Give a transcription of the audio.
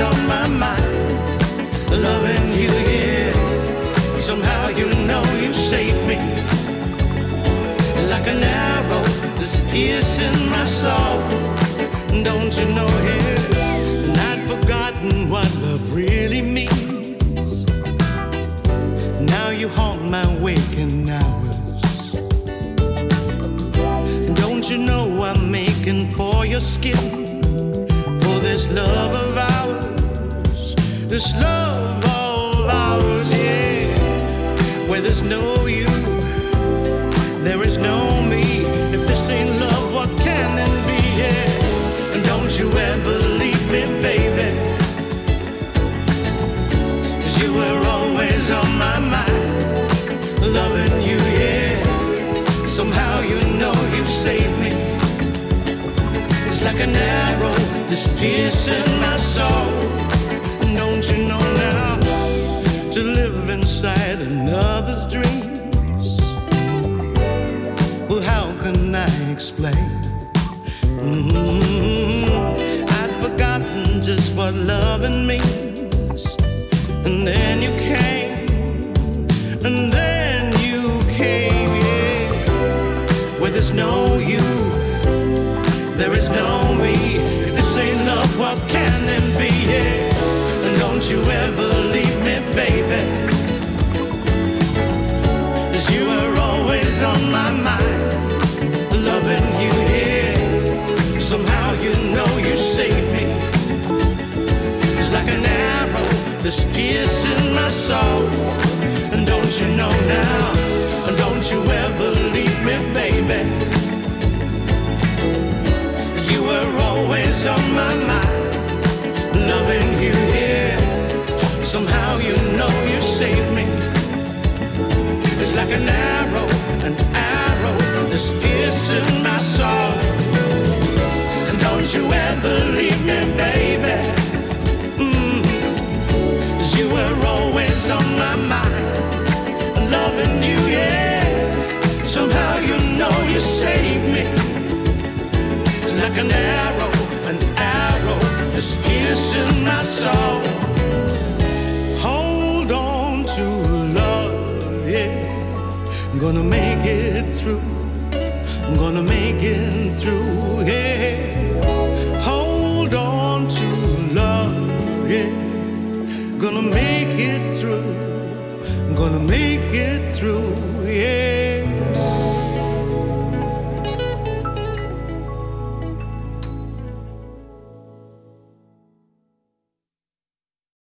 on my mind. Loving you, yeah. Somehow you know you saved me. It's like an arrow that's piercing my soul. Don't you know, yeah, not forgotten what love really means. Now you haunt my waking hours. Don't you know I'm making for your skin, for this love of ours, this love of ours, yeah. Where there's no you, there is no me. If this ain't love, what can it be, yeah? And don't you ever leave me, baby, 'cause you were always on my mind. Loving you, yeah. Somehow you know you saved me. It's like an arrow that's piercing my soul. Don't you know now, to live inside another's dreams, well, how can I explain? I'd forgotten just what loving means. And then you came, and then you came, yeah. Where there's no you, there is no me. If this ain't love, what can it be, yeah? And don't you ever leave me, baby, 'cause you were always on my mind. Loving you, yeah. Somehow you know you saved me. It's like an arrow that's piercing my soul. And don't you know now, and don't you ever leave me, baby, 'cause you were always on my mind. Loving you, yeah. Somehow you know you saved me. It's like an arrow that's piercing my soul. And don't you ever leave me, baby, 'cause you were always on my mind. Loving you, yeah. Somehow you know you saved me. It's like an arrow that's piercing my soul. Hold on to love, yeah. I'm gonna make it through. I'm gonna make it through, yeah. Hold on to love, yeah. Gonna make it through. I'm gonna make it through, yeah.